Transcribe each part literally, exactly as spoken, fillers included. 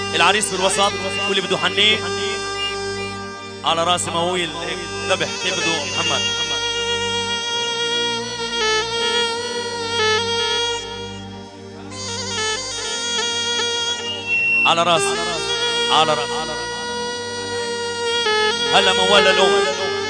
العريس بالوسط واللي بده حنيه على راسي مويل ذبح كيف بده محمد. على راسي على راسي هلا موال الأم.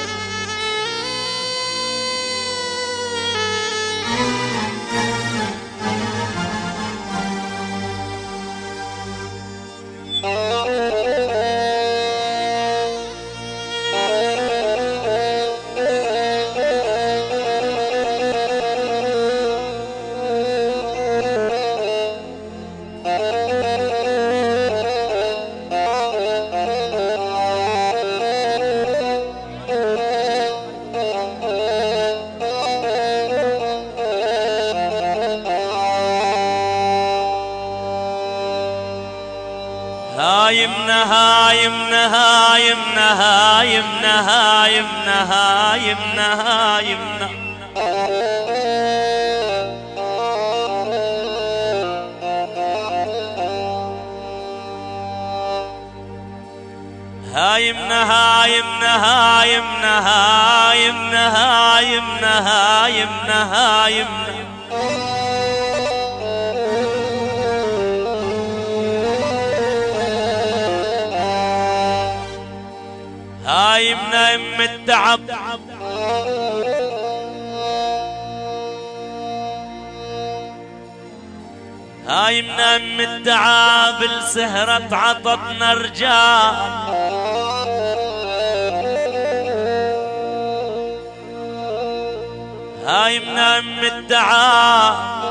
هايمنا هايمنا هايمنا هايمنا هايمنا هايمنا هايمنا هايمنا هايمنا هايمنا هايمنا هايمنا هايمنا هايمنا هايمنا ام التعب هايمنا ام التعب السهرة عطتنا رجال هايمنا ام التعب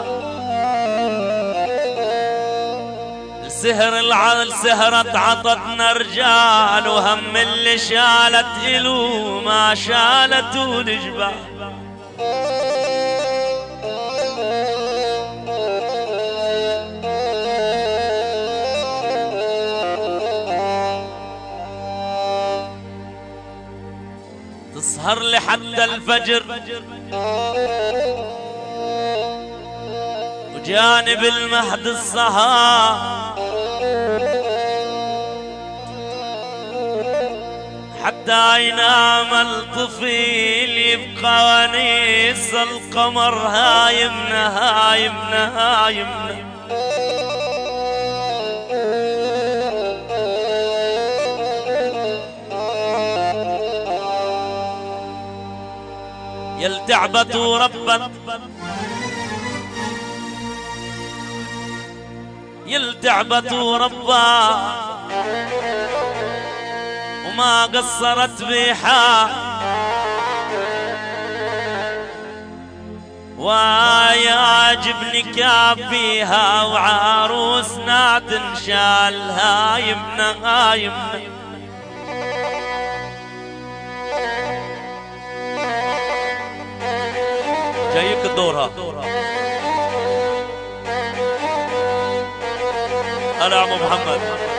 سهر العال سهرت عطتنا رجال وهم اللي شالت إلو ما شالته الجبال تسهر لحتى الفجر وجانب المهد السهار حتى ينام الطفيل يبقى ونيس القمر هايمنا هايمنا هايمنا يلتعبت وربت يلتعبت وربا وما قصرت بيحا ويعجبني كافيها وعروسنا تنشال هايمنا هايمنا جايك دورها هلا عمو محمد.